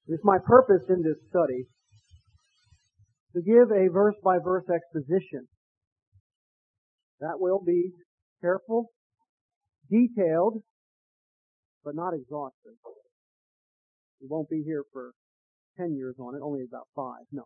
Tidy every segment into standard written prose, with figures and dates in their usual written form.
It is my purpose in this study to give a verse-by-verse exposition that will be careful, detailed, but not exhaustive. We won't be here for 10 years on it, only about 5. No.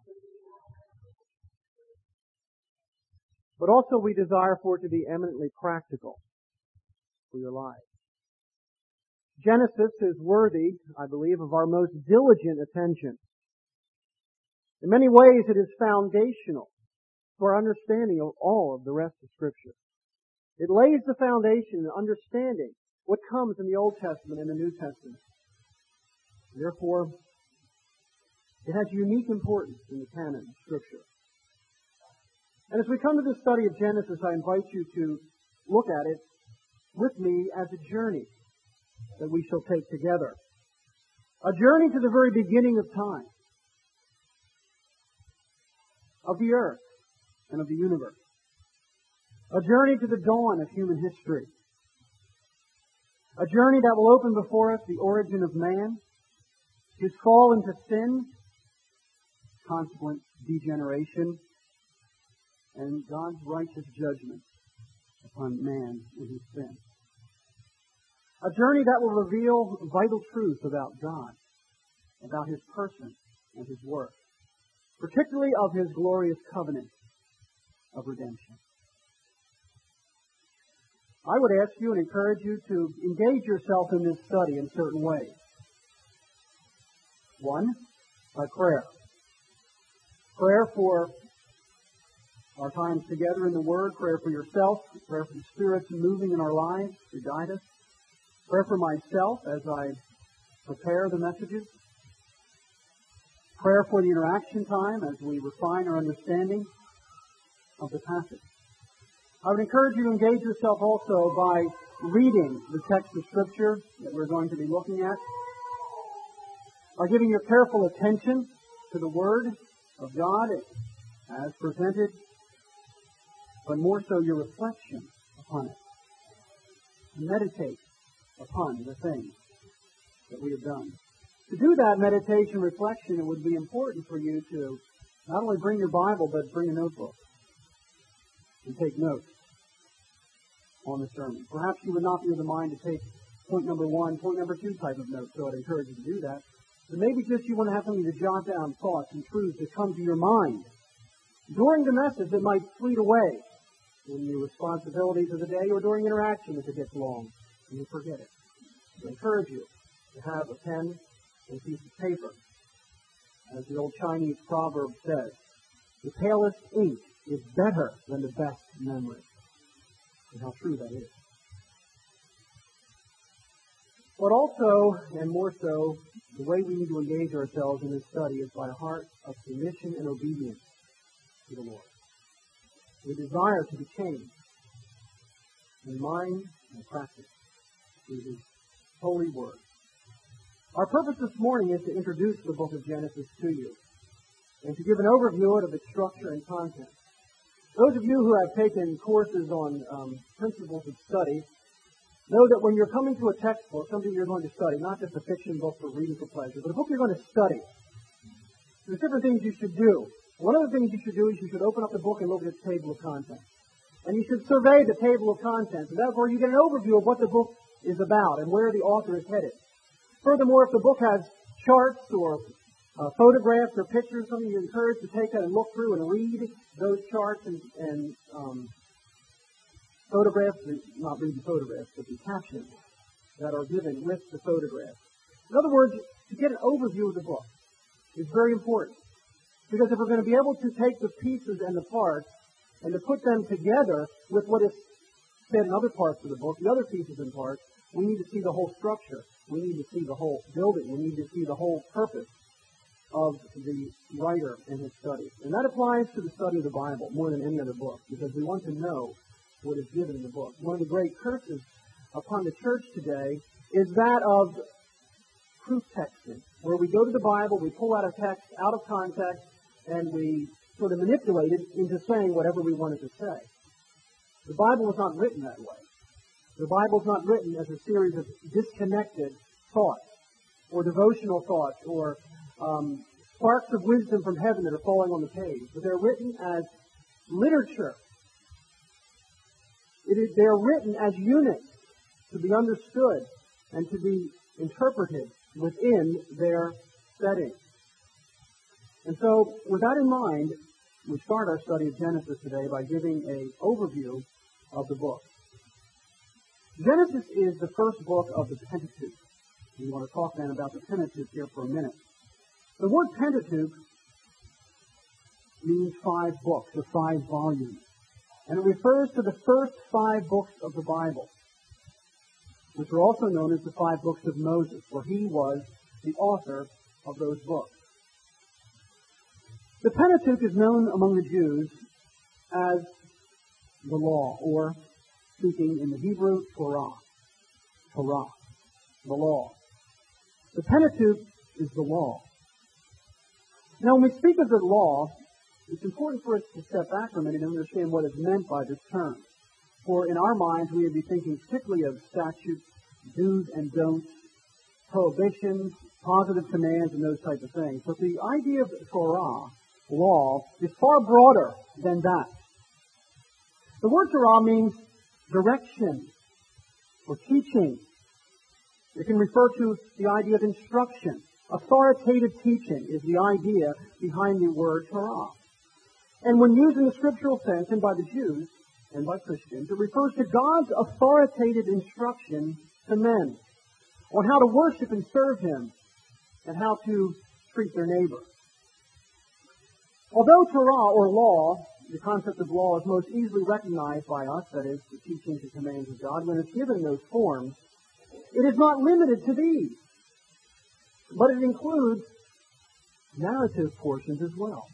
But also we desire for it to be eminently practical for your lives. Genesis is worthy, I believe, of our most diligent attention. In many ways it is foundational for our understanding of all of the rest of Scripture. It lays the foundation in understanding what comes in the Old Testament and the New Testament. Therefore, it has unique importance in the canon of Scripture. And as we come to the study of Genesis, I invite you to look at it with me as a journey that we shall take together. A journey to the very beginning of time, of the earth and of the universe. A journey to the dawn of human history. A journey that will open before us the origin of man, his fall into sin, consequent degeneration, and God's righteous judgment upon man and his sin. A journey that will reveal vital truths about God, about His person and His work, particularly of His glorious covenant of redemption. I would ask you and encourage you to engage yourself in this study in certain ways. One, by prayer. Prayer for our times together in the Word, prayer for yourself, prayer for the Spirit's moving in our lives to guide us, prayer for myself as I prepare the messages, prayer for the interaction time as we refine our understanding of the passage. I would encourage you to engage yourself also by reading the text of Scripture that we're going to be looking at, by giving your careful attention to the Word of God as presented, but more so your reflection upon it. Meditate upon the things that we have done. To do that meditation, reflection, it would be important for you to not only bring your Bible, but bring a notebook and take notes on the sermon. Perhaps you would not be of the mind to take point number 1, point number 2 type of notes, so I'd encourage you to do that. But maybe just you want to have something to jot down thoughts and truths that come to your mind. During the message, it might fleet away in your responsibilities of the day or during interaction if it gets long and you forget it. I encourage you to have a pen and a piece of paper. As the old Chinese proverb says, the palest ink is better than the best memory. And how true that is. But also, and more so, the way we need to engage ourselves in this study is by a heart of submission and obedience to the Lord. We desire to be changed in mind and practice through His holy Word. Our purpose this morning is to introduce the book of Genesis to you and to give an overview of its structure and content. Those of you who have taken courses on principles of study know that when you're coming to a textbook, something you're going to study, not just a fiction book for reading for pleasure, but a book you're going to study, there's different things you should do. One of the things you should do is you should open up the book and look at its table of contents. And you should survey the table of contents. And therefore you get an overview of what the book is about and where the author is headed. Furthermore, if the book has charts or photographs or pictures, something you're encouraged to take that and look through and read those charts and photographs, not read the photographs, but the captions that are given with the photographs. In other words, to get an overview of the book is very important. Because if we're going to be able to take the pieces and the parts and to put them together with what is said in other parts of the book, the other pieces and parts, we need to see the whole structure. We need to see the whole building. We need to see the whole purpose of the writer and his studies. And that applies to the study of the Bible more than any other book, because we want to know what is given in the book. One of the great curses upon the church today is that of proof texting, where we go to the Bible, we pull out a text out of context, and we sort of manipulate it into saying whatever we wanted to say. The Bible was not written that way. The Bible is not written as a series of disconnected thoughts, or devotional thoughts, or sparks of wisdom from heaven that are falling on the page, but they're written as literature. They're written as units to be understood and to be interpreted within their setting. And so, with that in mind, we start our study of Genesis today by giving an overview of the book. Genesis is the first book of the Pentateuch. We want to talk then about the Pentateuch here for a minute. The word Pentateuch means 5 books, or 5 volumes. And it refers to the first 5 books of the Bible, which are also known as the 5 books of Moses, for he was the author of those books. The Pentateuch is known among the Jews as the law, or speaking in the Hebrew, Torah. Torah, the law. The Pentateuch is the law. Now, when we speak of the law, it's important for us to step back for a minute and understand what is meant by this term. For in our minds, we would be thinking strictly of statutes, do's and don'ts, prohibitions, positive commands, and those types of things. But the idea of Torah, law, is far broader than that. The word Torah means direction or teaching. It can refer to the idea of instruction. Authoritative teaching is the idea behind the word Torah. And when used in the scriptural sense, and by the Jews and by Christians, it refers to God's authoritative instruction to men on how to worship and serve Him and how to treat their neighbor. Although Torah, or law, the concept of law is most easily recognized by us, that is, the teachings and commands of God, when it's given in those forms, it is not limited to these, but it includes narrative portions as well.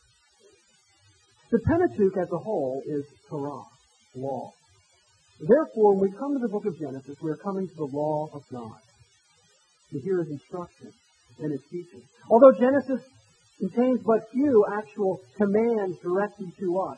The Pentateuch as a whole is Torah, law. Therefore, when we come to the book of Genesis, we are coming to the law of God, to hear His instruction and His teaching. Although Genesis contains but few actual commands directed to us,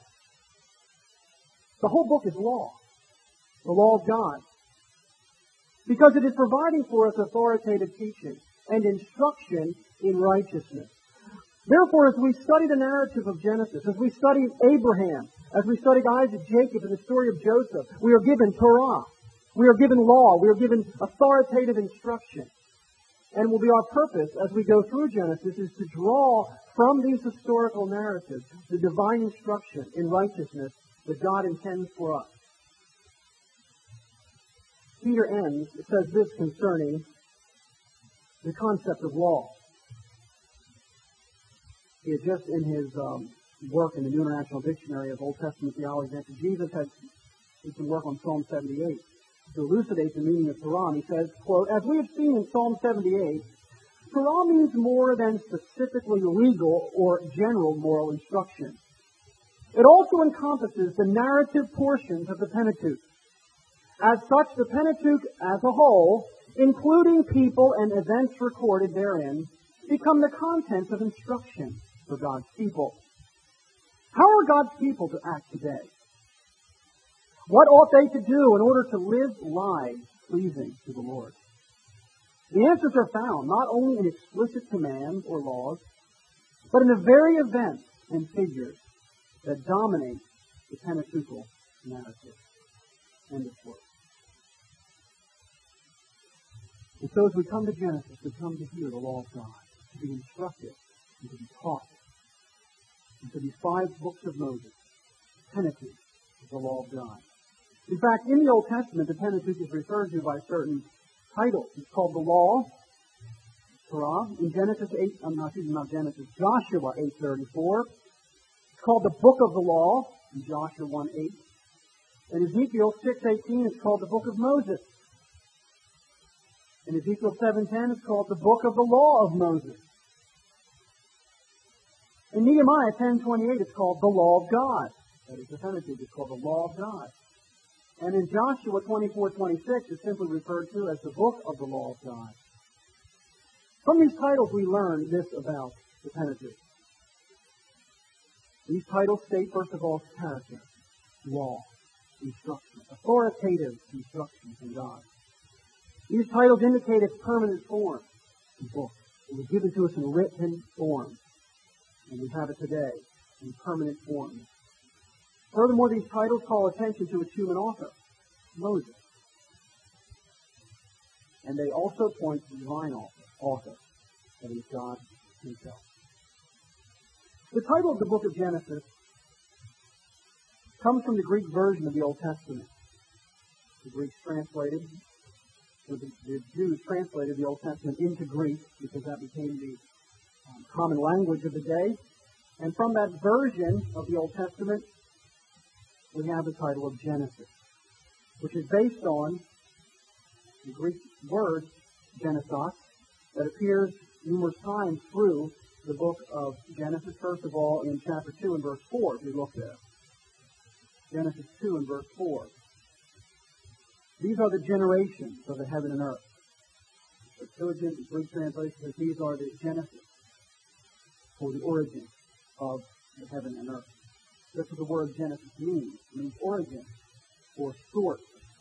the whole book is law, the law of God, because it is providing for us authoritative teaching and instruction in righteousness. Therefore, as we study the narrative of Genesis, as we study Abraham, as we study Isaac, Jacob, and the story of Joseph, we are given Torah, we are given law, we are given authoritative instruction. And it will be our purpose as we go through Genesis is to draw from these historical narratives the divine instruction in righteousness that God intends for us. Peter Enns says this concerning the concept of law. He had just in his work in the New International Dictionary of Old Testament Theology and Exegesis had some work on Psalm 78 to elucidate the meaning of Torah. And he says, quote, "As we have seen in Psalm 78, Torah means more than specifically legal or general moral instruction. It also encompasses the narrative portions of the Pentateuch. As such, the Pentateuch as a whole, including people and events recorded therein, become the contents of instruction for God's people. How are God's people to act today? What ought they to do in order to live lives pleasing to the Lord? The answers are found not only in explicit commands or laws, but in the very events and figures that dominate the Pentateuchal narrative." End of quote. And so as we come to Genesis, we come to hear the law of God, to be instructed and to be taught. And to these 5 books of Moses, Pentateuch is the law of God. In fact, in the Old Testament, the Pentateuch is referred to by certain titles. It's called the law, Torah, in Joshua 8:34. It's called the book of the law, in Joshua 1:8. In Ezekiel 6:18, it's called the book of Moses. In Ezekiel 7:10, it's called the book of the law of Moses. In Nehemiah 10:28, it's called the law of God. That is the Pentateuch. It's called the law of God. And in Joshua 24:26, it's simply referred to as the book of the law of God. From these titles, we learn this about the Pentateuch. These titles state, first of all, its character, law, instruction, authoritative instruction from God. These titles indicate its permanent form, the book, It was given to us in written form. And we have it today in permanent form. Furthermore, these titles call attention to its human author, Moses. And they also point to the divine author, that is God himself. The title of the book of Genesis comes from the Greek version of the Old Testament. The Greeks translated, or the Jews translated the Old Testament into Greek because that became the common language of the day. And from that version of the Old Testament, we have the title of Genesis, which is based on the Greek word Genesis that appears numerous times through the book of Genesis. First of all, in chapter 2 and verse 4, if we look there. Genesis 2 and verse 4. These are the generations of the heaven and earth. The Septuagint, the Greek translation says these are the Genesis, or the origin of the heaven and earth. That's what the word Genesis means. It means origin, or source.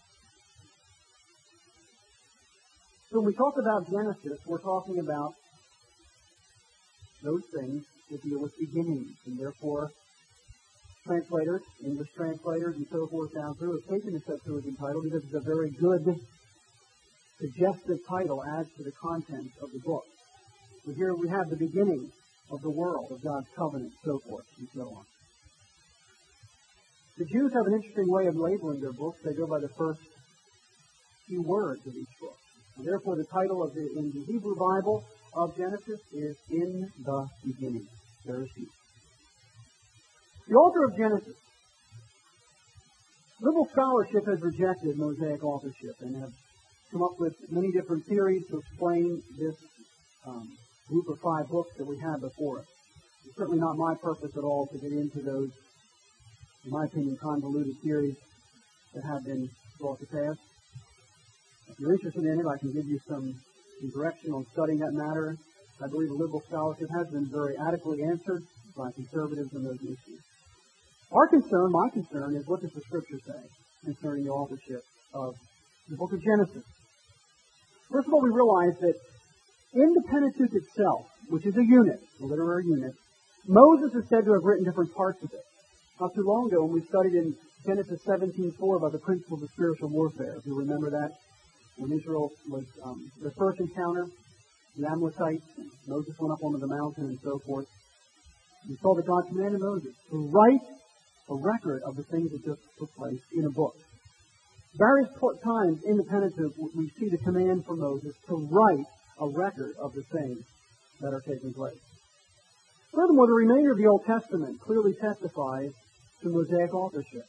So when we talk about Genesis, we're talking about those things that deal with beginnings, and therefore translators, English translators, and so forth down through have taken the Septuagint title because it's a very good, suggestive title as to the contents of the book. So here we have the beginning of the world, of God's covenant, so forth, and so on. The Jews have an interesting way of labeling their books. They go by the first few words of each book. And therefore, the title in the Hebrew Bible of Genesis is In the Beginning. Bereshit. The author of Genesis. Liberal scholarship has rejected Mosaic authorship and have come up with many different theories to explain this group of 5 books that we have before us. It's certainly not my purpose at all to get into those, in my opinion, convoluted theories that have been brought to pass. If you're interested in it, I can give you some direction on studying that matter. I believe the liberal scholarship has been very adequately answered by conservatives on those issues. Our concern, my concern, is what does the Scripture say concerning the authorship of the book of Genesis. First of all, we realize that in the Pentateuch itself, which is a unit, a literary unit, Moses is said to have written different parts of it. Not too long ago, when we studied in Genesis 17:4 about the principles of spiritual warfare, if you remember that, when Israel was their first encounter, the Amalekites, and Moses went up onto the mountain and so forth. We saw that God commanded Moses to write a record of the things that just took place in a book. Various times in the Pentateuch, we see the command from Moses to write a record of the things that are taking place. Furthermore, the remainder of the Old Testament clearly testifies to Mosaic authorship.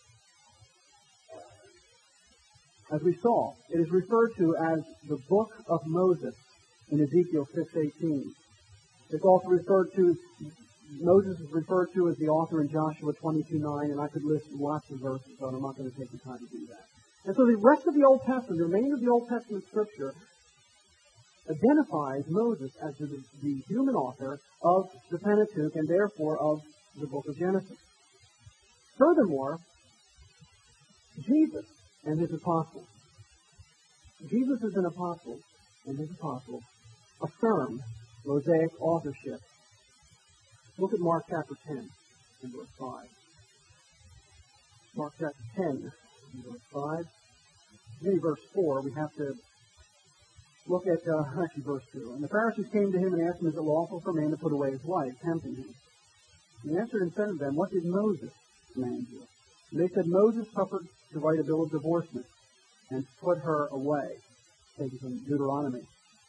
As we saw, it is referred to as the Book of Moses in Ezekiel 6:18. It's also referred to, Moses is referred to as the author in Joshua 22:9, and I could list lots of verses, but I'm not going to take the time to do that. And so the rest of the Old Testament, the remainder of the Old Testament Scripture, identifies Moses as the human author of the Pentateuch and therefore of the book of Genesis. Furthermore, Jesus and his apostles. Jesus as an apostle and his apostles affirm Mosaic authorship. Look at Mark chapter 10 and verse 5. Mark chapter 10 and verse 5. Maybe verse 4, we have to look at, verse 2. And the Pharisees came to him and asked him, is it lawful for a man to put away his wife, tempting him? He answered and said to them, what did Moses command you? And they said, Moses suffered to write a bill of divorcement and put her away. Taken from Deuteronomy.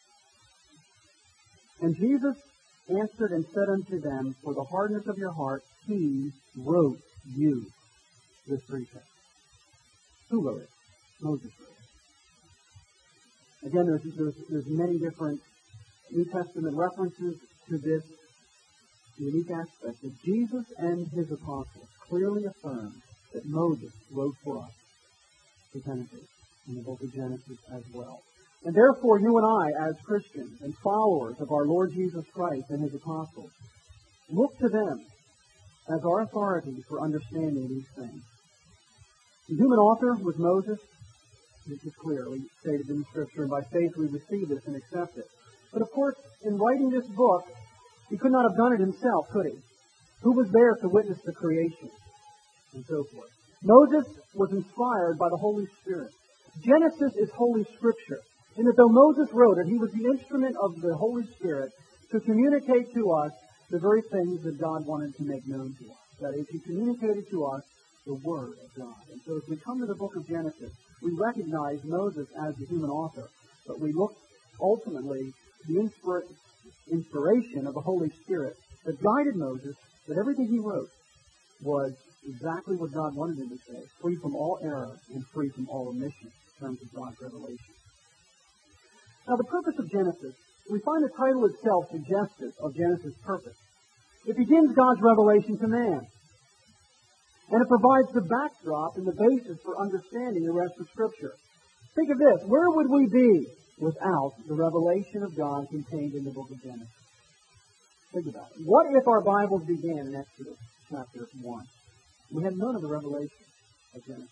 And Jesus answered and said unto them, for the hardness of your heart, he wrote you this precept. Who wrote it? Moses wrote it. Again, there's many different New Testament references to this unique aspect that Jesus and his apostles clearly affirm that Moses wrote for us the Pentateuch in the book of Genesis as well. And therefore, you and I, as Christians and followers of our Lord Jesus Christ and his apostles, look to them as our authority for understanding these things. The human author was Moses. This is clearly stated in the Scripture, and by faith we receive this and accept it. But of course, in writing this book, he could not have done it himself, could he? Who was there to witness the creation? And so forth. Moses was inspired by the Holy Spirit. Genesis is Holy Scripture, in that though Moses wrote it, he was the instrument of the Holy Spirit to communicate to us the very things that God wanted to make known to us. That is, he communicated to us the Word of God. And so as we come to the book of Genesis, we recognize Moses as the human author, but we look ultimately to the inspiration of the Holy Spirit that guided Moses, that everything he wrote was exactly what God wanted him to say, free from all error and free from all omission in terms of God's revelation. Now, the purpose of Genesis, we find the title itself suggestive of Genesis' purpose. It begins God's revelation to man, and it provides the backdrop and the basis for understanding the rest of Scripture. Think of this. Where would we be without the revelation of God contained in the book of Genesis? Think about it. What if our Bibles began in Exodus chapter 1? We had none of the revelation of Genesis.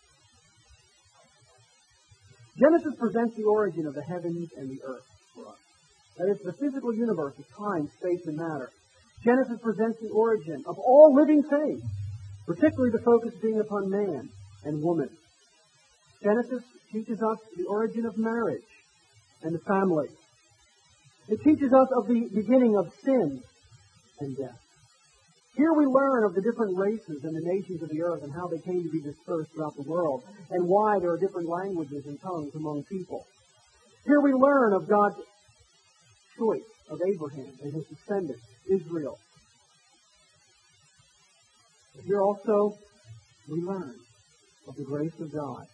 Genesis presents the origin of the heavens and the earth for us. That is, the physical universe of time, space, and matter. Genesis presents the origin of all living things, particularly the focus being upon man and woman. Genesis teaches us the origin of marriage and the family. It teaches us of the beginning of sin and death. Here we learn of the different races and the nations of the earth and how they came to be dispersed throughout the world and why there are different languages and tongues among people. Here we learn of God's choice of Abraham and his descendants, Israel. But here also we learn of the grace of God,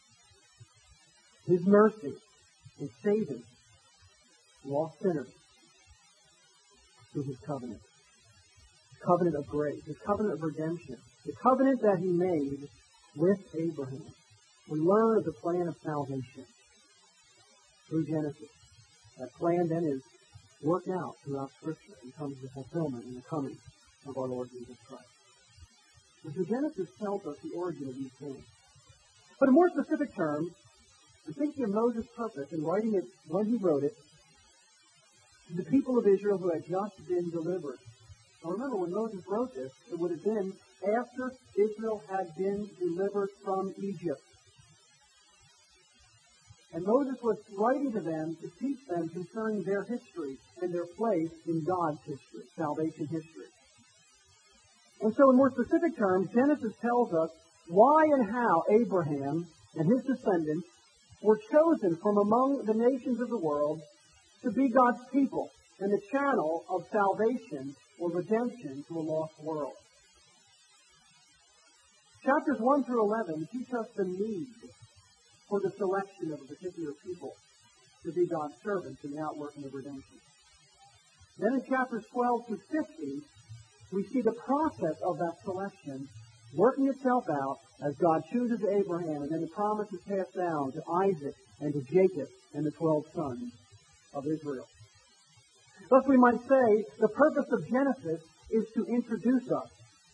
His mercy in saving lost sinners through His covenant. Covenant of grace, His covenant of redemption, the covenant that He made with Abraham. We learn of the plan of salvation through Genesis. That plan then is worked out throughout Scripture and comes to fulfillment in the coming of our Lord Jesus Christ. And so Genesis tells us the origin of these things. But in more specific terms, I'm thinking of Moses' purpose in writing it when he wrote it to the people of Israel who had just been delivered. Now remember, when Moses wrote this, it would have been after Israel had been delivered from Egypt. And Moses was writing to them to teach them concerning their history and their place in God's history, salvation history. And so in more specific terms, Genesis tells us why and how Abraham and his descendants were chosen from among the nations of the world to be God's people and the channel of salvation or redemption to a lost world. Chapters 1 through 11 teach us the need for the selection of a particular people to be God's servants in the outworking of redemption. Then in chapters 12 through 50, we see the process of that selection working itself out as God chooses Abraham, and then the promise is passed down to Isaac and to Jacob and the 12 sons of Israel. Thus we might say the purpose of Genesis is to introduce us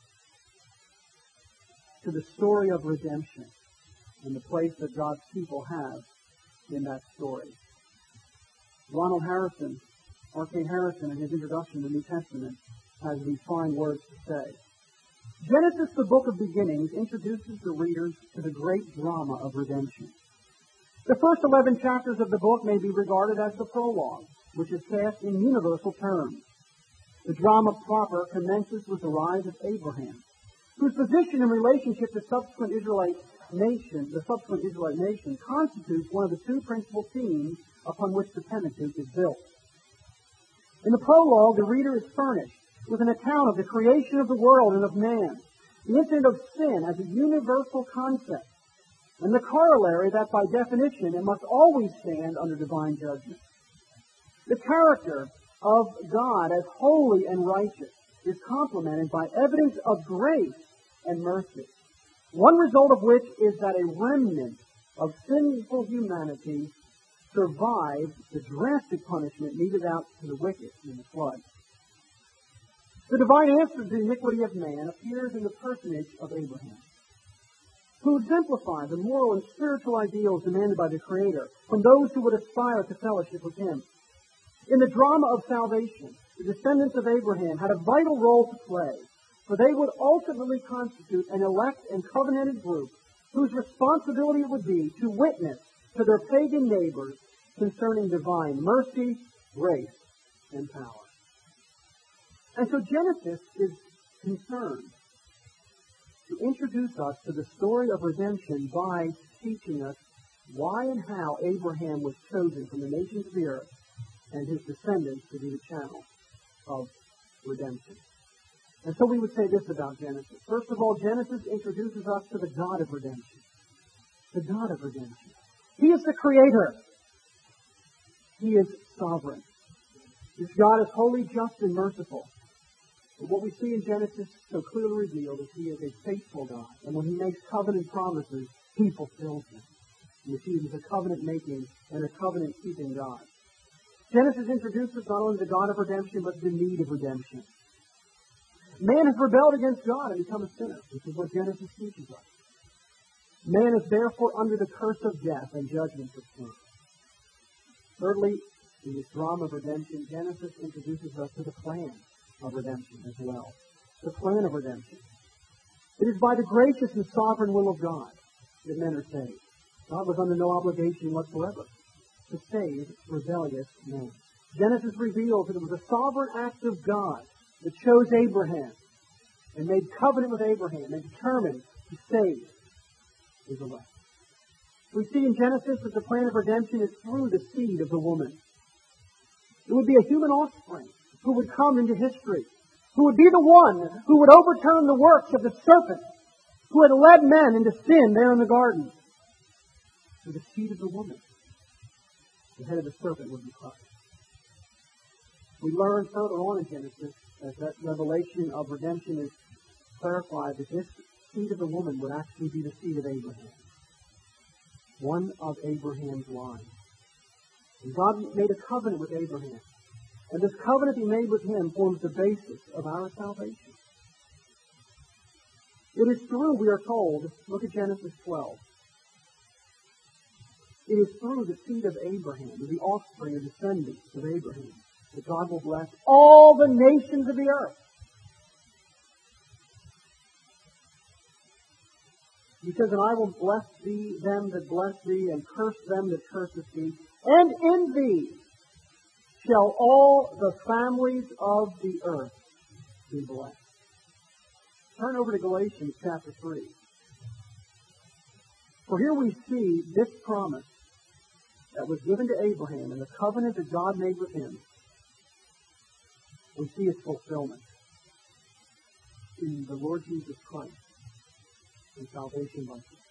to the story of redemption and the place that God's people have in that story. Ronald Harrison, R.K. Harrison, in his introduction to the New Testament, has these fine words to say. Genesis, the book of beginnings, introduces the readers to the great drama of redemption. The first 11 chapters of the book may be regarded as the prologue, which is cast in universal terms. The drama proper commences with the rise of Abraham, whose position in relationship to the subsequent Israelite nation, constitutes one of the two principal themes upon which the Pentateuch is built. In the prologue, the reader is furnished with an account of the creation of the world and of man, the incident of sin as a universal concept, and the corollary that by definition it must always stand under divine judgment. The character of God as holy and righteous is complemented by evidence of grace and mercy, one result of which is that a remnant of sinful humanity survived the drastic punishment meted out to the wicked in the flood. The divine answer to the iniquity of man appears in the personage of Abraham, who exemplifies the moral and spiritual ideals demanded by the Creator from those who would aspire to fellowship with Him. In the drama of salvation, the descendants of Abraham had a vital role to play, for they would ultimately constitute an elect and covenanted group whose responsibility it would be to witness to their pagan neighbors concerning divine mercy, grace, and power. And so Genesis is concerned to introduce us to the story of redemption by teaching us why and how Abraham was chosen from the nations of the earth and his descendants to be the channel of redemption. And so we would say this about Genesis. First of all, Genesis introduces us to the God of redemption. The God of redemption. He is the Creator. He is sovereign. This God is holy, just, and merciful. But what we see in Genesis so clearly revealed is He is a faithful God. And when He makes covenant promises, He fulfills them. You see, He's a covenant-making and a covenant-keeping God. Genesis introduces not only the God of redemption, but the need of redemption. Man has rebelled against God and become a sinner. This is what Genesis teaches us. Man is therefore under the curse of death and judgment of sin. Thirdly, in this drama of redemption, Genesis introduces us to the plan of redemption as well. The plan of redemption. It is by the gracious and sovereign will of God that men are saved. God was under no obligation whatsoever to save rebellious men. Genesis reveals that it was a sovereign act of God that chose Abraham and made covenant with Abraham and determined to save his elect. We see in Genesis that the plan of redemption is through the seed of the woman. It would be a human offspring who would come into history, who would be the one who would overturn the works of the serpent, who had led men into sin there in the garden. Through the seed of the woman, the head of the serpent would be crushed. We learn further on in Genesis, as that revelation of redemption is clarified, that this seed of the woman would actually be the seed of Abraham. One of Abraham's line. And God made a covenant with Abraham. And this covenant He made with him forms the basis of our salvation. It is through, we are told, look at Genesis 12. It is through the seed of Abraham, the offspring or descendants of Abraham, that God will bless all the nations of the earth. He says, and I will bless thee, them that bless thee, and curse them that curseth thee. And in thee shall all the families of the earth be blessed. Turn over to Galatians chapter 3. For here we see this promise that was given to Abraham and the covenant that God made with him. We see its fulfillment in the Lord Jesus Christ and salvation by faith.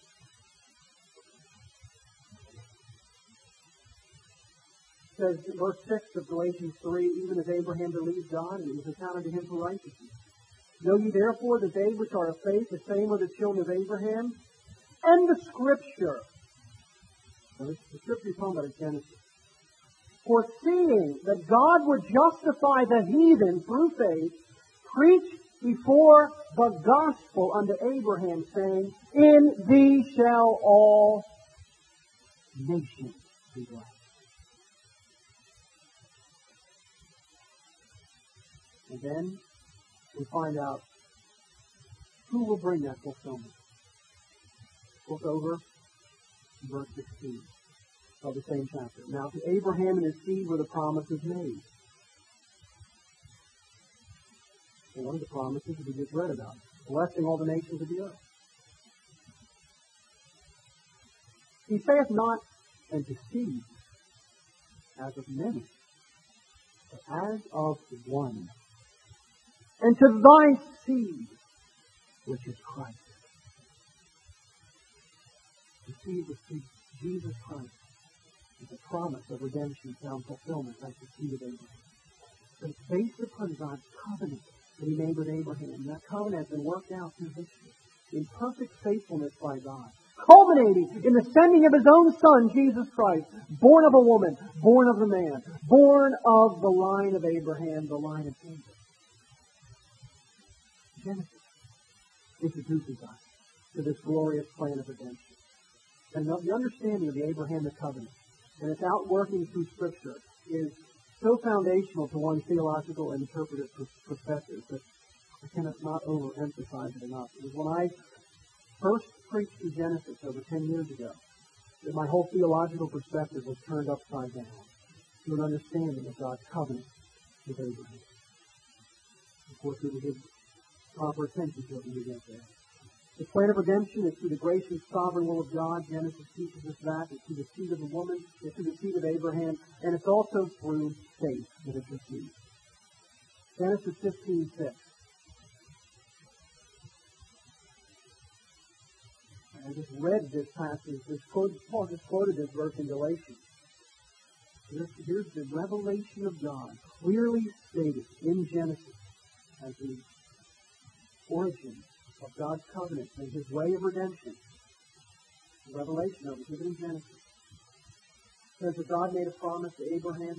It says in verse 6 of Galatians 3, even as Abraham believed God, and it was accounted to him for righteousness. Know ye therefore that they which are of faith, the same are the children of Abraham, and the Scripture. Now, the Scripture is talking about is Genesis. Foreseeing that God would justify the heathen through faith, preached before the gospel unto Abraham, saying, in thee shall all nations be blessed. And then we find out who will bring that fulfillment. Look over verse 16 of the same chapter. Now to Abraham and his seed were the promises made. And one of the promises that we just read about, blessing all the nations of the earth. He saith not unto seed, as of many, but as of one. And to thy seed, which is Christ. The seed was Jesus Christ. Is a promise of redemption found fulfillment like the seed of Abraham. But it's based upon God's covenant that He made with Abraham. And that covenant has been worked out through history in perfect faithfulness by God, culminating in the sending of His own Son, Jesus Christ, born of a woman, born of the man, born of the line of Abraham, the line of David. Genesis introduces us to this glorious plan of redemption. And the understanding of the Abrahamic covenant and its outworking through Scripture is so foundational to one's theological and interpretive perspective that I cannot not overemphasize it enough. It was when I first preached through Genesis over 10 years ago that my whole theological perspective was turned upside down to an understanding of God's covenant with Abraham. Of course, we will give proper attention to it when we get there. The plan of redemption is through the grace and sovereign will of God. Genesis teaches us that. It's through the seed of the woman. It's through the seed of Abraham. And it's also through faith that it's received. Genesis 15:6. I just read this passage. Paul just quoted this verse in Galatians. Here's the revelation of God, clearly stated in Genesis as the origin of God's covenant and His way of redemption. The revelation of it given in Genesis. It says that God made a promise to Abraham.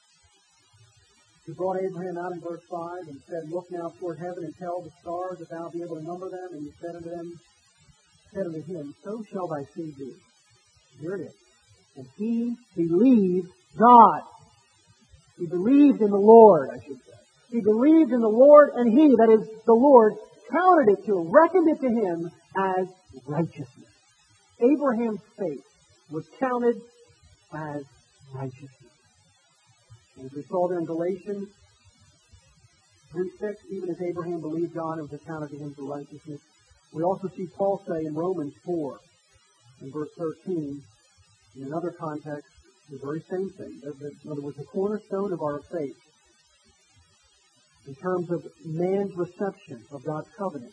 He brought Abraham out in verse 5 and said, "Look now toward heaven and tell the stars if thou be able to number them." And he said unto him, "So shall thy seed be." Here it is. And he believed God. He believed in the Lord, I should say. He believed in the Lord, and he, that is the Lord, counted it to, reckoned it to him as righteousness. Abraham's faith was counted as righteousness. And as we saw there in Galatians 3:6, even as Abraham believed God, it was accounted to him for righteousness. We also see Paul say in Romans 4, in verse 13, in another context, the very same thing. In other words, the cornerstone of our faith, in terms of man's reception of God's covenant,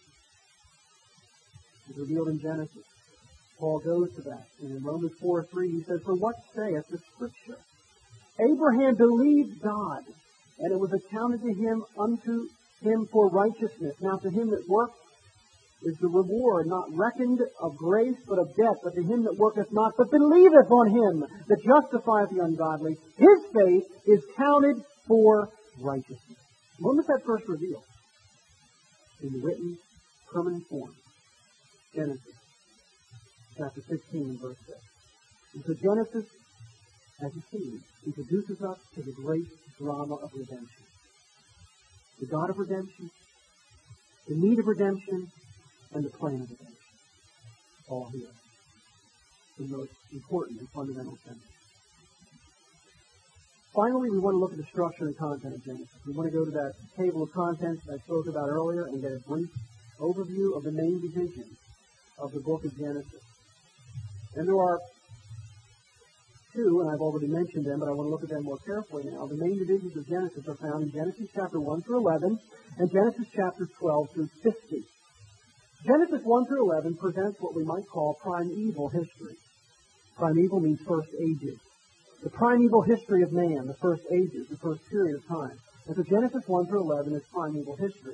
is revealed in Genesis. Paul goes to that. And in Romans 4:3, he says, "For what saith the Scripture? Abraham believed God, and it was accounted to him unto him for righteousness. Now to him that worketh is the reward, not reckoned of grace, but of debt. But to him that worketh not, but believeth on him that justifieth the ungodly, his faith is counted for righteousness." When was that first revealed? In the written, permanent form. Genesis, chapter 16, verse 6. And so Genesis, as a theme, introduces us to the great drama of redemption. The God of redemption, the need of redemption, and the plan of redemption. All here. In the most important and fundamental sense. Finally, we want to look at the structure and content of Genesis. We want to go to that table of contents that I spoke about earlier and get a brief overview of the main divisions of the book of Genesis. And there are two, and I've already mentioned them, but I want to look at them more carefully now. The main divisions of Genesis are found in Genesis chapter 1 through 11 and Genesis chapters 12 through 50. Genesis 1 through 11 presents what we might call primeval history. Primeval means first ages. The primeval history of man, the first ages, the first period of time. And so Genesis 1 through 11 is primeval history.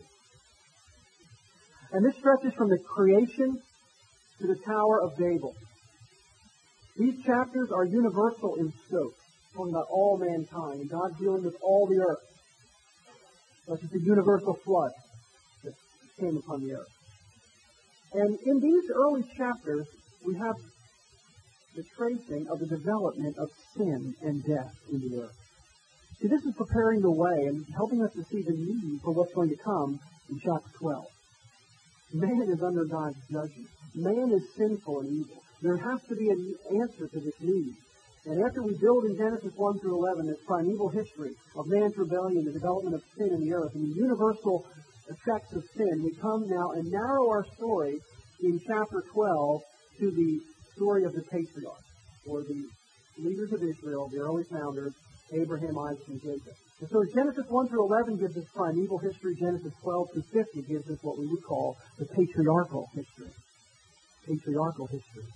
And this stretches from the creation to the Tower of Babel. These chapters are universal in scope, talking about all mankind, and God dealing with all the earth. Such as the universal flood that came upon the earth. And in these early chapters, we have the tracing of the development of sin and death in the earth. See, this is preparing the way and helping us to see the need for what's going to come in chapter 12. Man is under God's judgment. Man is sinful and evil. There has to be an answer to this need. And after we build in Genesis 1 through 11 this primeval history of man's rebellion, the development of sin in the earth, and the universal effects of sin, we come now and narrow our story in chapter 12 to the story of the patriarchs, or the leaders of Israel, the early founders, Abraham, Isaac, and Jacob. And so Genesis 1 through 11 gives us primeval history. Genesis 12 through 50 gives us what we would call the patriarchal history. Patriarchal history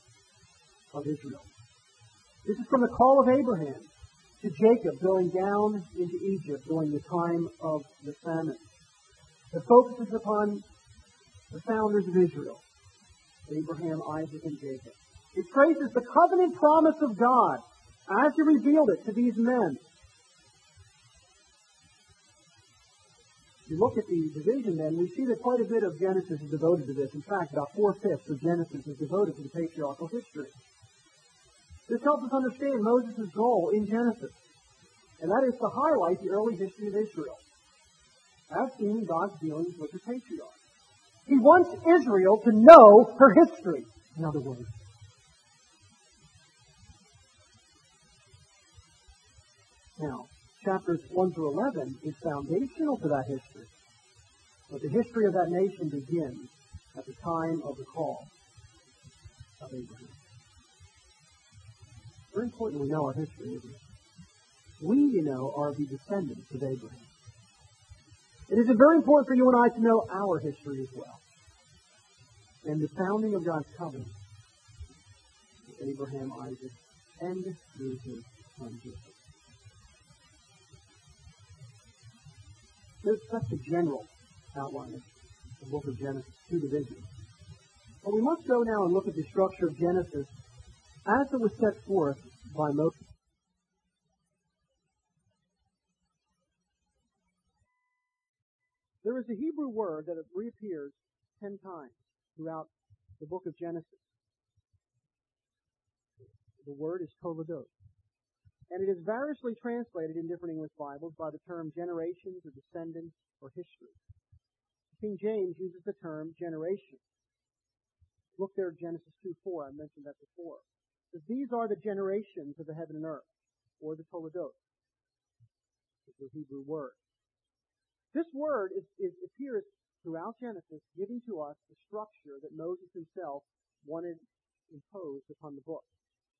of Israel. This is from the call of Abraham to Jacob going down into Egypt during the time of the famine. It focuses upon the founders of Israel, Abraham, Isaac, and Jacob. It traces the covenant promise of God as He revealed it to these men. If you look at the division then, we see that quite a bit of Genesis is devoted to this. In fact, about 4/5 of Genesis is devoted to the patriarchal history. This helps us understand Moses' goal in Genesis. And that is to highlight the early history of Israel, as seen in God's dealings with the patriarchs. He wants Israel to know her history, in other words. Now, chapters 1 through 11 is foundational to that history. But the history of that nation begins at the time of the call of Abraham. Very important we know our history, isn't it? We, are the descendants of Abraham. It is very important for you and I to know our history as well. And the founding of God's covenant with Abraham, Isaac, and through his son Jacob. That's the general outline of the book of Genesis, 2 divisions. But we must go now and look at the structure of Genesis as it was set forth by Moses. There is a Hebrew word that reappears 10 times throughout the book of Genesis. The word is toledot. And it is variously translated in different English Bibles by the term generations or descendants or history. King James uses the term generation. Look there at Genesis 2:4. I mentioned that before. These are the generations of the heaven and earth, or the toledot. It's a Hebrew word. This word appears throughout Genesis, giving to us the structure that Moses himself wanted imposed upon the book.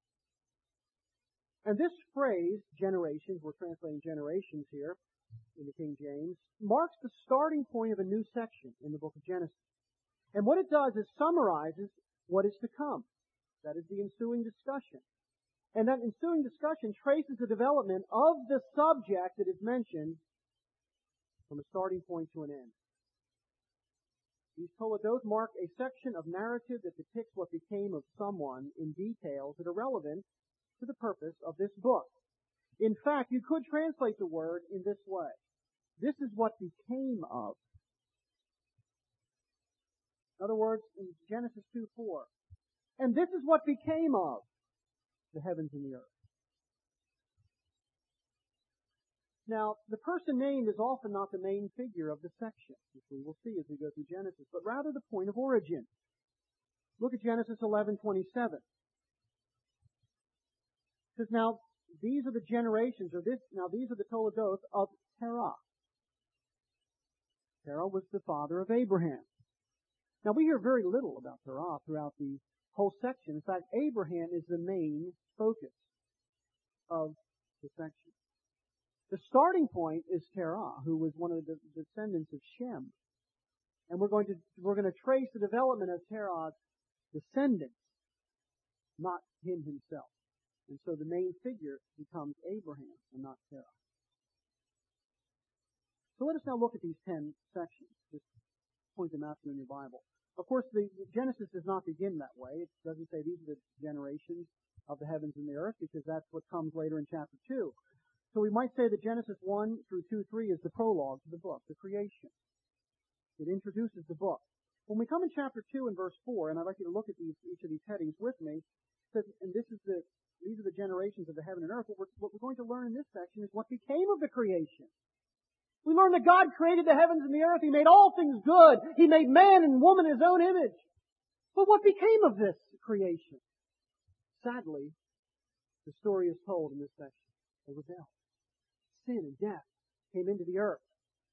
And this phrase, generations, we're translating generations here in the King James, marks the starting point of a new section in the book of Genesis. And what it does is summarizes what is to come. That is the ensuing discussion. And that ensuing discussion traces the development of the subject that is mentioned from a starting point to an end. These toledot mark a section of narrative that depicts what became of someone in details that are relevant to the purpose of this book. In fact, you could translate the word in this way. This is what became of. In other words, in Genesis 2:4. And this is what became of the heavens and the earth. Now, the person named is often not the main figure of the section, which we will see as we go through Genesis, but rather the point of origin. Look at Genesis 11:27. It says, now, these are the generations, these are the toledot of Terah. Terah was the father of Abraham. Now, we hear very little about Terah throughout the whole section. In fact, Abraham is the main focus of the section. The starting point is Terah, who was one of the descendants of Shem. And we're going to trace the development of Terah's descendants, not him himself. And so the main figure becomes Abraham and not Terah. So let us now look at these 10 sections. Just point them out to you in your Bible. Of course, the Genesis does not begin that way. It doesn't say these are the generations of the heavens and the earth, because that's what comes later in chapter 2. So we might say that Genesis 1 through 2:3 is the prologue to the book, the creation. It introduces the book. When we come in chapter 2 and verse 4, and I'd like you to look at each of these headings with me, it says, and these are the generations of the heaven and earth. What we're going to learn in this section is what became of the creation. We learn that God created the heavens and the earth. He made all things good. He made man and woman in His own image. But what became of this creation? Sadly, the story is told in this section. They rebelled. Sin and death came into the earth.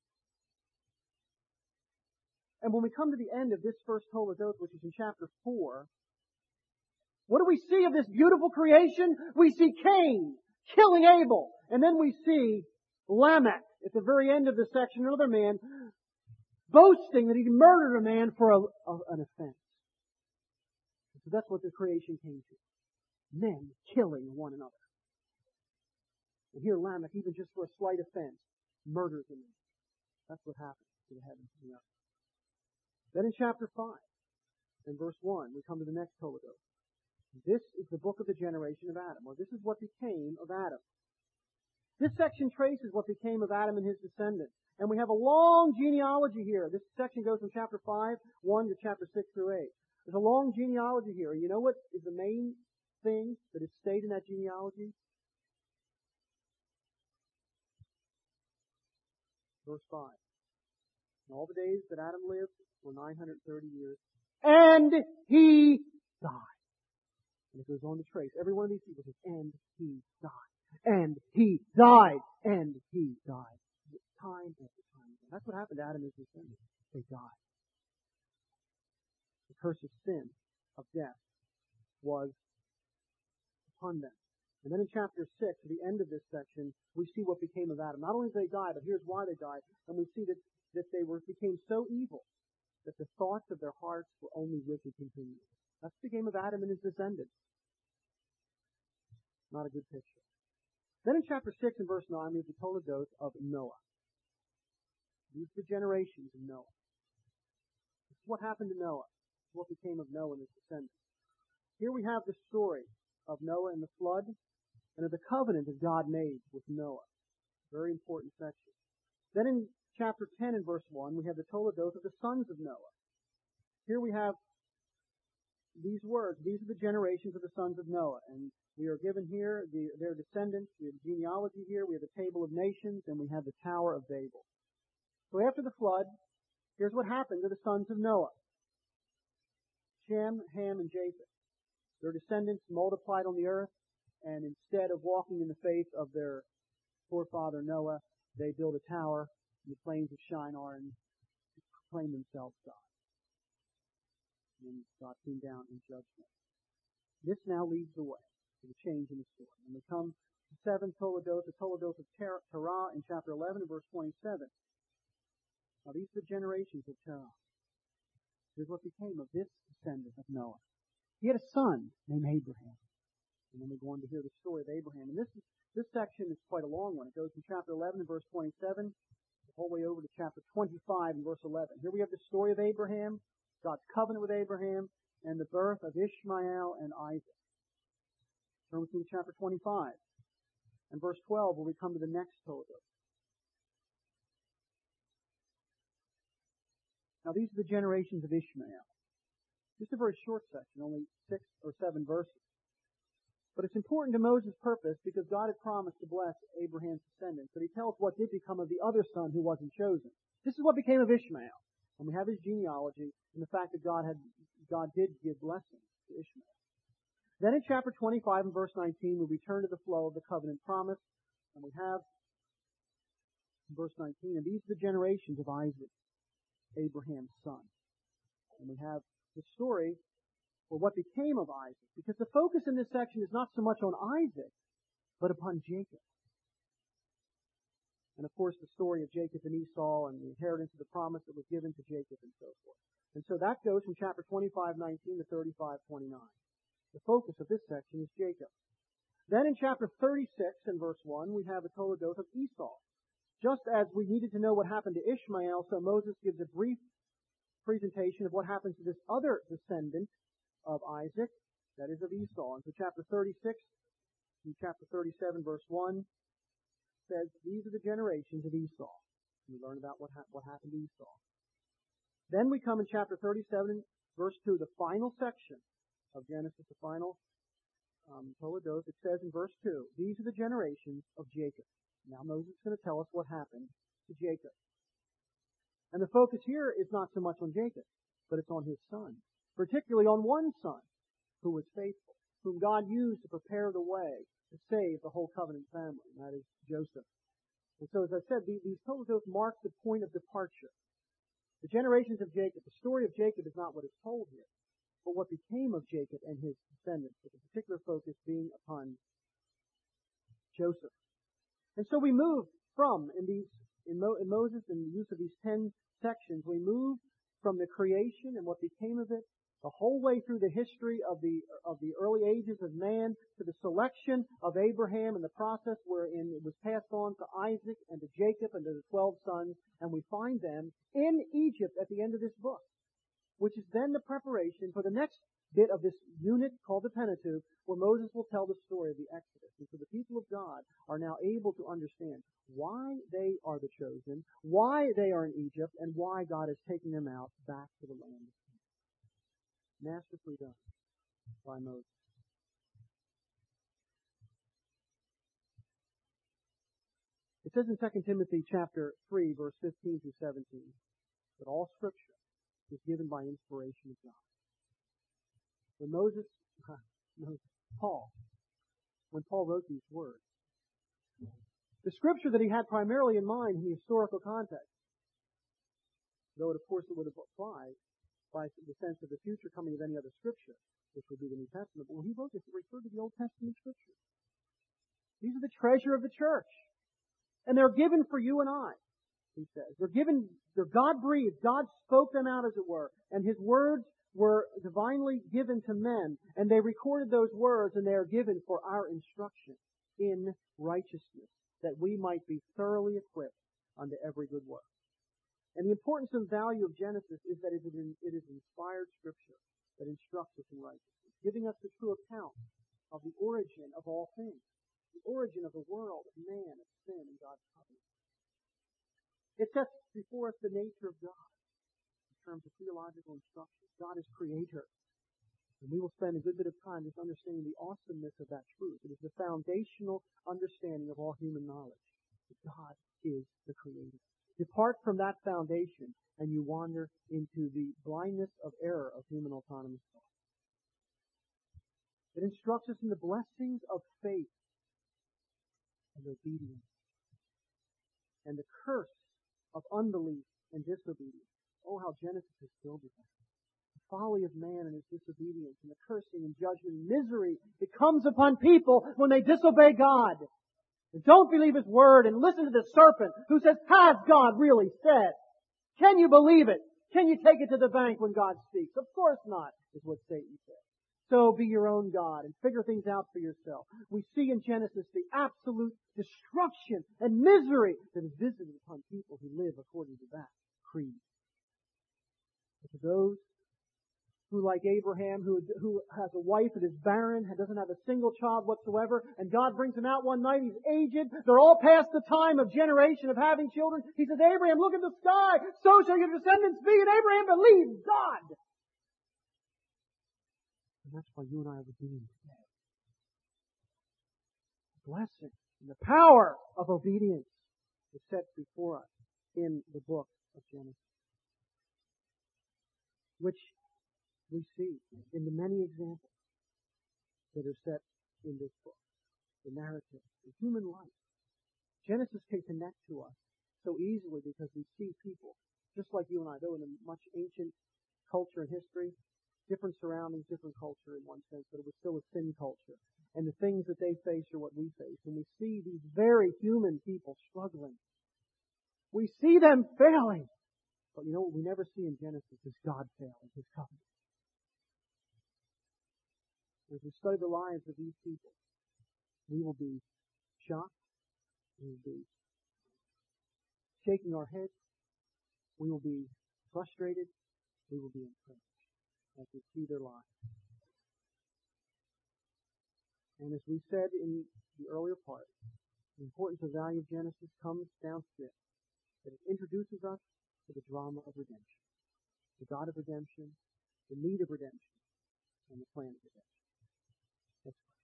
And when we come to the end of this first toledot, which is in chapter 4, what do we see of this beautiful creation? We see Cain killing Abel. And then we see Lamech at the very end of the section, another man, boasting that he murdered a man for an offense. So that's what the creation came to. Men killing one another. And here Lamech, even just for a slight offense, murders a man. That's what happens to the heavens and the earth. Then in chapter 5, in verse 1, we come to the next toledot. This is the book of the generation of Adam, or this is what became of Adam. This section traces what became of Adam and his descendants. And we have a long genealogy here. This section goes from chapter 5, 1 to chapter 6 through 8. There's a long genealogy here. And you know what is the main thing that is stated in that genealogy? Verse 5. And all the days that Adam lived were 930 years. And he died. And it goes on to trace. Every one of these people says, and he died. And he died. And he died. Time after time. That's what happened to Adam and his descendants. They died. The curse of sin, of death, was upon them. And then in chapter 6, at the end of this section, we see what became of Adam. Not only did they die, but here's why they died. And we see that they became so evil that the thoughts of their hearts were only wicked continually. That's what became of Adam and his descendants. Not a good picture. Then in chapter 6 and verse 9, we have the Toledot of Noah. These are the generations of Noah. This is what happened to Noah. This is what became of Noah and his descendants. Here we have the story of Noah and the flood, and of the covenant that God made with Noah. Very important section. Then in chapter 10 and verse 1, we have the Toledot of the sons of Noah. Here we have these words. These are the generations of the sons of Noah. And we are given here their descendants. We have the genealogy here. We have the table of nations, and we have the Tower of Babel. So after the flood, here's what happened to the sons of Noah. Shem, Ham, and Japheth. Their descendants multiplied on the earth, and instead of walking in the faith of their forefather Noah, they built a tower in the plains of Shinar and proclaimed themselves God. And God came down and judged them. This now leads the way to the change in the story. And we come to the seventh Toledot, the Toledot of Terah in chapter 11 and verse 27. Now these are the generations of Terah. Here's what became of this descendant of Noah. He had a son named Abraham. And then we go on to hear the story of Abraham. And this section is quite a long one. It goes from chapter 11 and verse 27 the whole way over to chapter 25 and verse 11. Here we have the story of Abraham, God's covenant with Abraham, and the birth of Ishmael and Isaac. Turn with me to chapter 25 and verse 12 where we come to the next Toledot. Now these are the generations of Ishmael. Just a very short section, only 6 or 7 verses. But it's important to Moses' purpose because God had promised to bless Abraham's descendants. But he tells what did become of the other son who wasn't chosen. This is what became of Ishmael. And we have his genealogy and the fact that God did give blessing to Ishmael. Then in chapter 25 and verse 19, we return to the flow of the covenant promise. And we have in verse 19, and these are the generations of Isaac, Abraham's son. And we have the story or what became of Isaac. Because the focus in this section is not so much on Isaac, but upon Jacob. And of course the story of Jacob and Esau and the inheritance of the promise that was given to Jacob and so forth. And so that goes from chapter 25:19 to 35:29. The focus of this section is Jacob. Then in chapter 36 and verse 1, we have a Toledot of Esau. Just as we needed to know what happened to Ishmael, so Moses gives a brief presentation of what happens to this other descendant of Isaac, that is of Esau. And so chapter 36 and chapter 37 verse 1 says, these are the generations of Esau. We learn about what happened to Esau. Then we come in chapter 37 verse 2, the final section of Genesis, the final Toledot. It says in verse 2, these are the generations of Jacob. Now Moses is going to tell us what happened to Jacob. And the focus here is not so much on Jacob, but it's on his son. Particularly on one son who was faithful, whom God used to prepare the way to save the whole covenant family, and that is Joseph. And so as I said, these Toledot mark the point of departure. The generations of Jacob, the story of Jacob is not what is told here, but what became of Jacob and his descendants, with a particular focus being upon Joseph. And so we move from, in Moses and the use of these 10 sections, we move from the creation and what became of it, the whole way through the history of the early ages of man to the selection of Abraham and the process wherein it was passed on to Isaac and to Jacob and to the 12 sons, and we find them in Egypt at the end of this book, which is then the preparation for the next bit of this unit called the Pentateuch, where Moses will tell the story of the Exodus. And so the people of God are now able to understand why they are the chosen, why they are in Egypt, and why God is taking them out back to the land of Canaan. Masterfully done by Moses. It says in 2 Timothy chapter 3, verse 15 through 17, that all Scripture is given by inspiration of God. When when Paul wrote these words, the Scripture that he had primarily in mind in the historical context, though of course it would apply by the sense of the future coming of any other Scripture, which would be the New Testament, but when he wrote this, it referred to the Old Testament Scripture. These are the treasure of the church. And they're given for you and I, he says. They're God-breathed. God spoke them out, as it were. And His words were divinely given to men. And they recorded those words, and they are given for our instruction in righteousness, that we might be thoroughly equipped unto every good work. And the importance and value of Genesis is that it is inspired Scripture that instructs us in righteousness, giving us the true account of the origin of all things. The origin of the world, of man, of sin, and God's covenant. It sets before us the nature of God in terms of theological instruction. God is Creator. And we will spend a good bit of time just understanding the awesomeness of that truth. It is the foundational understanding of all human knowledge. That God is the Creator. Depart from that foundation and you wander into the blindness of error of human autonomous thought. It instructs us in the blessings of faith and obedience, and the curse of unbelief and disobedience. Oh, how Genesis is filled with that. The folly of man and his disobedience, and the cursing and judgment and misery that comes upon people when they disobey God. And don't believe His word, and listen to the serpent who says, has God really said? Can you believe it? Can you take it to the bank when God speaks? Of course not, is what Satan says. So be your own God and figure things out for yourself. We see in Genesis the absolute destruction and misery that is visited upon people who live according to that creed. But to those who, like Abraham, who has a wife that is barren, doesn't have a single child whatsoever, and God brings him out one night, he's aged, they're all past the time of generation of having children. He says, Abraham, look at the sky, so shall your descendants be, and Abraham believed God. And that's why you and I are redeemed today. The blessing and the power of obedience is set before us in the book of Genesis, which we see in the many examples that are set in this book, the narrative, the human life. Genesis can connect to us so easily because we see people, just like you and I, though in a much ancient culture and history, different surroundings, different culture in one sense, but it was still a sin culture. And the things that they face are what we face. And we see these very human people struggling. We see them failing. But you know what we never see in Genesis is God failing His covenant. As we study the lives of these people, we will be shocked. We will be shaking our heads. We will be frustrated. We will be encouraged as we see their lives. And as we said in the earlier part, the importance of value of Genesis comes down to this, that it introduces us to the drama of redemption, the God of redemption, the need of redemption, and the plan of redemption. Let's pray.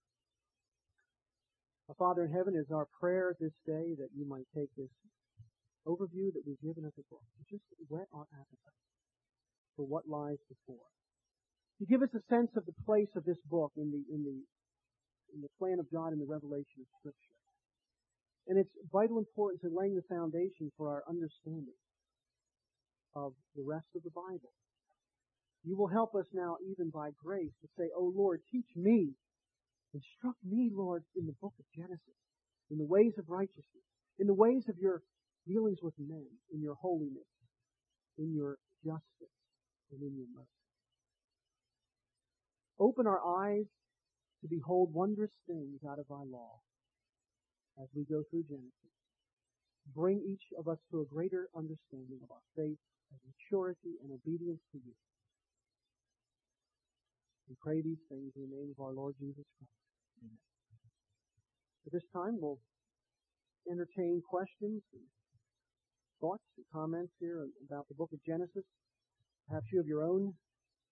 Our Father in heaven, is our prayer this day that you might take this overview that we've given of the book and just whet our appetite for what lies before. You give us a sense of the place of this book in the plan of God in the revelation of Scripture. And it's vital importance in laying the foundation for our understanding of the rest of the Bible. You will help us now, even by grace, to say, "Oh Lord, teach me, instruct me, Lord, in the book of Genesis, in the ways of righteousness, in the ways of your dealings with men, in your holiness, in your justice, and in your mercy. Open our eyes to behold wondrous things out of thy law as we go through Genesis. Bring each of us to a greater understanding of our faith and maturity and obedience to you. We pray these things in the name of our Lord Jesus Christ. Amen. At this time, we'll entertain questions and thoughts and comments here about the book of Genesis. Perhaps you have your own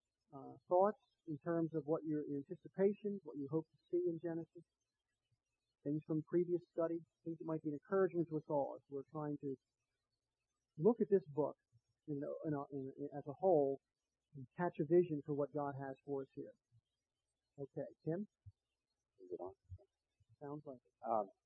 thoughts in terms of what your anticipation, what you hope to see in Genesis. things from previous study, things that might be an encouragement to us all as we're trying to look at this book as a whole and catch a vision for what God has for us here. Okay, Tim? Is it on? Sounds like it.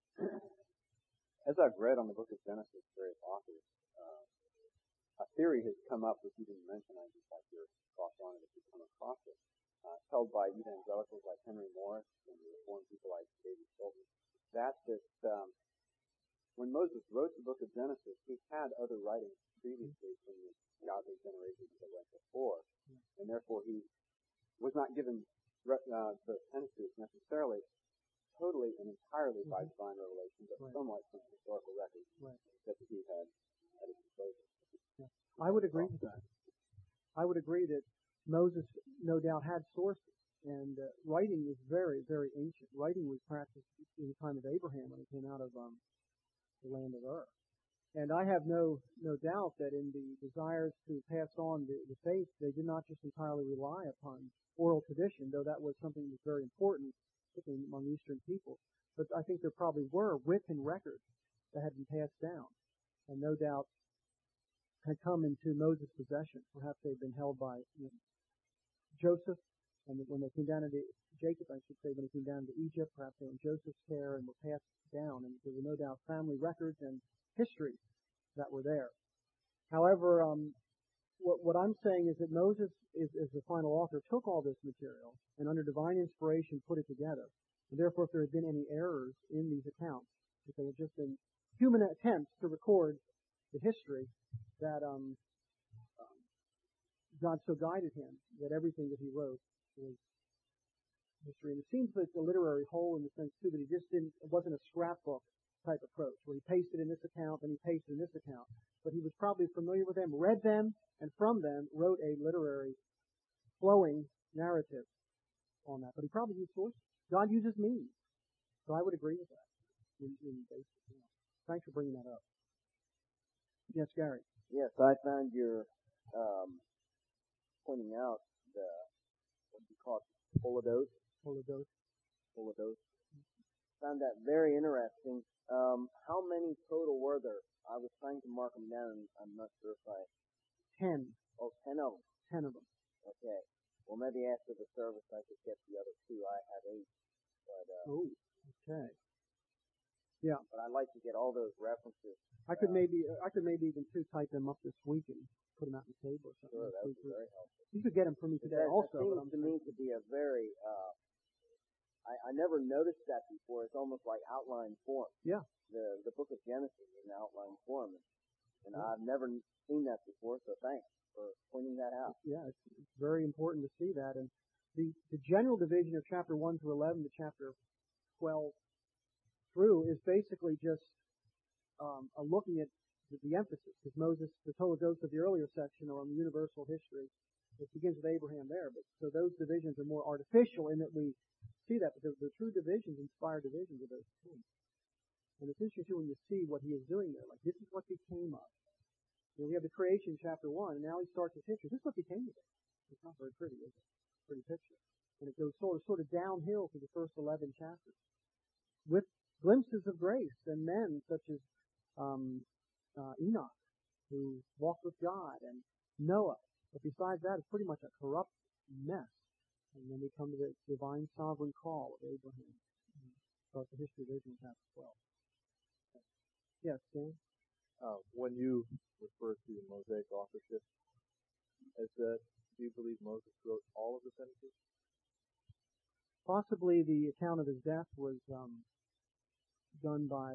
As I've read on the book of Genesis, various authors, a theory has come up which you didn't mention. I just like your thoughts on it if you come across it. Held by evangelicals like Henry Morris and Reformed people like David Sultan. That when Moses wrote the book of Genesis, he had other writings previously from the godly generations that went before, and therefore he was not given the Pentateuch necessarily totally and entirely by divine revelation, but somewhat from historical records that he had at his disposal. Yeah. I would agree with that. I would agree that Moses no doubt had sources, and writing is very, very ancient. Writing was practiced in the time of Abraham when he came out of the land of Ur. And I have no doubt that in the desires to pass on the faith, they did not just entirely rely upon oral tradition, though that was something that was very important, particularly among Eastern people. But I think there probably were written records that had been passed down, and no doubt had come into Moses' possession. Perhaps they'd been held by Joseph, and when they came down into Jacob, I should say, when they came down to Egypt, perhaps they were in Joseph's care and were passed down, and there were no doubt family records and history that were there. However, what I'm saying is that Moses, is the final author, took all this material and under divine inspiration put it together. And therefore, if there had been any errors in these accounts, if they had just been human attempts to record the history, that God so guided him that everything that he wrote was history. And it seems like a literary whole in the sense, too, that it wasn't a scrapbook type approach, where he pasted in this account and he pasted in this account. But he was probably familiar with them, read them, and from them wrote a literary, flowing narrative on that. But he probably used sources. God uses means. So I would agree with that in basic. Thanks for bringing that up. Yes, Gary. Yes, I found your pointing out the, what do you call it, Holodos. Found that very interesting. How many total were there? I was trying to mark them down. I'm not sure if I... 10. Oh, 10 of them. 10 of them. Okay. Well, maybe after the service I could get the other 2. I have 8. But, okay. Yeah. But I'd like to get all those references. I could maybe even type them up this week and put them out on the table or something. Sure, that would be very helpful. You could get them from me today also. That seems to me to be a very... I never noticed that before. It's almost like outline form. Yeah. The book of Genesis is an outline form. And I've never seen that before, so thanks for pointing that out. Yeah, it's very important to see that. And the general division of chapter 1 through 11 to chapter 12 through is basically just a looking at the emphasis, because Moses, the total dose of the earlier section are on the universal history. It begins with Abraham there, but so those divisions are more artificial in that we see that, but the true divisions, inspired divisions of those two. And it's interesting when you see what he is doing there. Like, this is what became of. You know, we have the creation, chapter 1, and now he starts his history. This is what became of it. It's not very pretty, is it? Pretty picture. And it goes sort of downhill to the first 11 chapters, with glimpses of grace and men such as Enoch, who walked with God, and Noah. But besides that, it's pretty much a corrupt mess. And then we come to the divine sovereign call of Abraham. Start the history of Israel, chapter 12. Yes, Dan? When you refer to Mosaic authorship, do you believe Moses wrote all of the Pentateuch? Possibly the account of his death was done by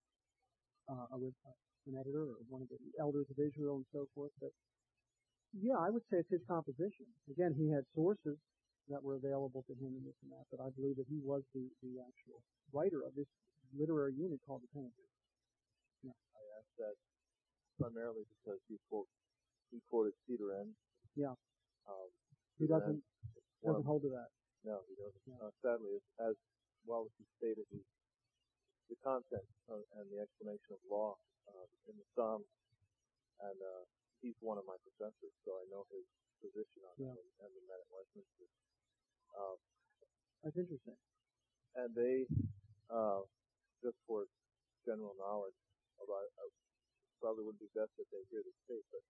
an editor or one of the elders of Israel and so forth. But yeah, I would say it's his composition. Again, he had sources that were available to him in this and that, but I believe that he was the actual writer of this literary unit called the Pentateuch. Yeah. I asked that primarily because he quoted Cedar End. Yeah. He doesn't hold to that. No, he doesn't. Yeah. Sadly, as well as he stated, the content and the explanation of law in the Psalms, and he's one of my professors, so I know his position on it, and the men at Westminster. That's interesting. And they just for general knowledge, although I probably would be best if they hear this tape, but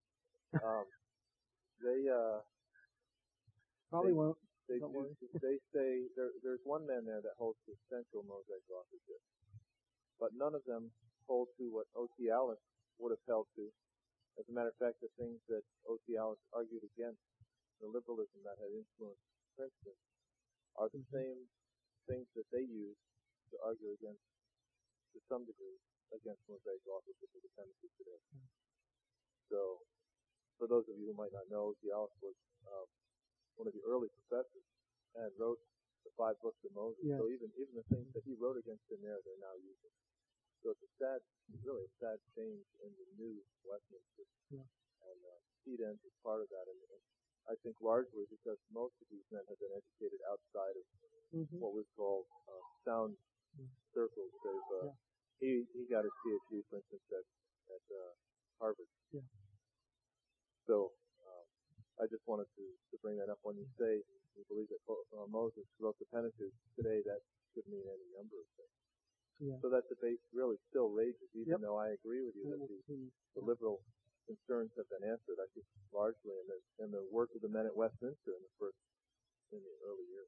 they Probably won't. they Don't worry. they say there's one man there that holds to essential Mosaic authorship, but none of them hold to what O.T. Alice would have held to. As a matter of fact, the things that O.T. Alice argued against, the liberalism that had influenced Princeton, are the same things that they use to argue against, to some degree, against Mosaic authorship of the tendency today. So, for those of you who might not know, O.T. Alice was one of the early professors and wrote the 5 books of Moses. Yeah. So even the things that he wrote against in there, they're now using. So it's really a sad change in the new Westminster. Yeah. And Pete Enns is part of that. And I think largely because most of these men have been educated outside of what was called sound circles. He got his PhD, for instance, at Harvard. Yeah. So I just wanted to bring that up. When you say you believe that Moses wrote the Pentateuch today, that could mean any number of things. Yeah. So that debate really still rages, even Yep. though I agree with you that the liberal concerns have been answered, I think, largely in the work of the men at Westminster in the early years.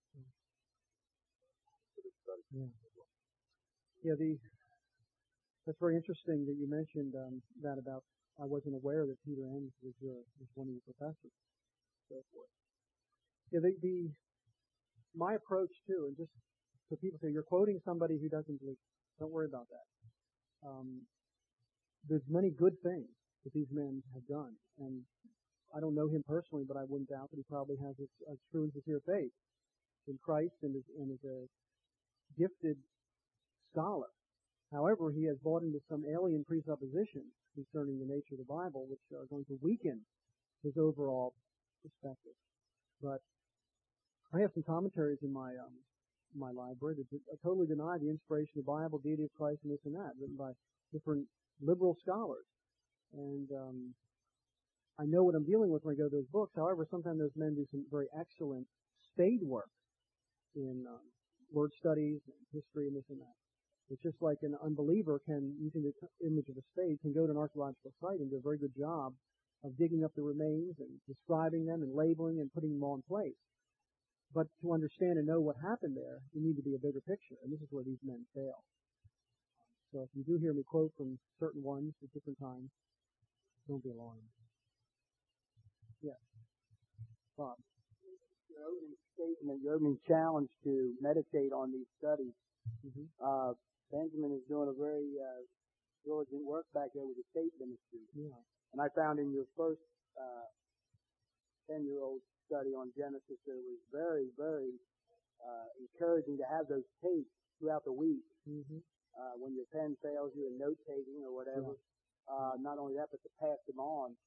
Yeah. That's very interesting that you mentioned that about. I wasn't aware that Peter Enns was one of your professors. So forth. Yeah. My approach too, and just so people say you're quoting somebody who doesn't believe. Don't worry about that. There's many good things that these men have done, and I don't know him personally, but I wouldn't doubt that he probably has a true and sincere faith in Christ and is a gifted scholar. However, he has bought into some alien presuppositions concerning the nature of the Bible, which are going to weaken his overall perspective. But I have some commentaries in my library that totally deny the inspiration of the Bible, deity of Christ, and this and that, written by different liberal scholars. And I know what I'm dealing with when I go to those books. However, sometimes those men do some very excellent spade work in word studies and history and this and that. It's just like an unbeliever can, using the image of a spade, can go to an archaeological site and do a very good job of digging up the remains and describing them and labeling and putting them all in place. But to understand and know what happened there, you need to be a bigger picture, and this is where these men fail. So if you do hear me quote from certain ones at different times, don't be alarmed. Yes. Bob. Your opening statement, your opening challenge to meditate on these studies. Benjamin is doing a very diligent work back there with the state ministry. Yeah. And I found in your first 10-year-old study on Genesis that it was very, very encouraging to have those tapes throughout the week. When your pen fails you in note-taking or whatever. Yeah. Not only that, but to pass them on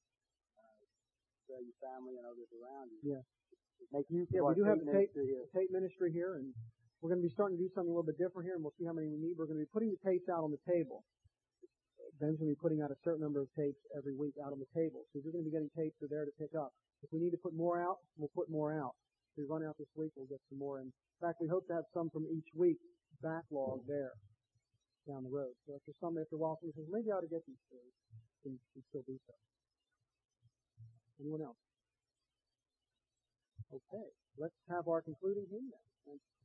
to your family and others around you. Yeah. Make use Yeah, of we do have a tape ministry here, and we're going to be starting to do something a little bit different here, and we'll see how many we need. We're going to be putting the tapes out on the table. Ben's going to be putting out a certain number of tapes every week out on the table. So if you're going to be getting tapes, they're there to pick up. If we need to put more out, we'll put more out. If we run out this week, we'll get some more. And in fact, we hope to have some from each week backlog there down the road. So if there's some after a while, somebody says, maybe I ought to get these things, then you can still do so. Anyone else? Okay, let's have our concluding hymn then.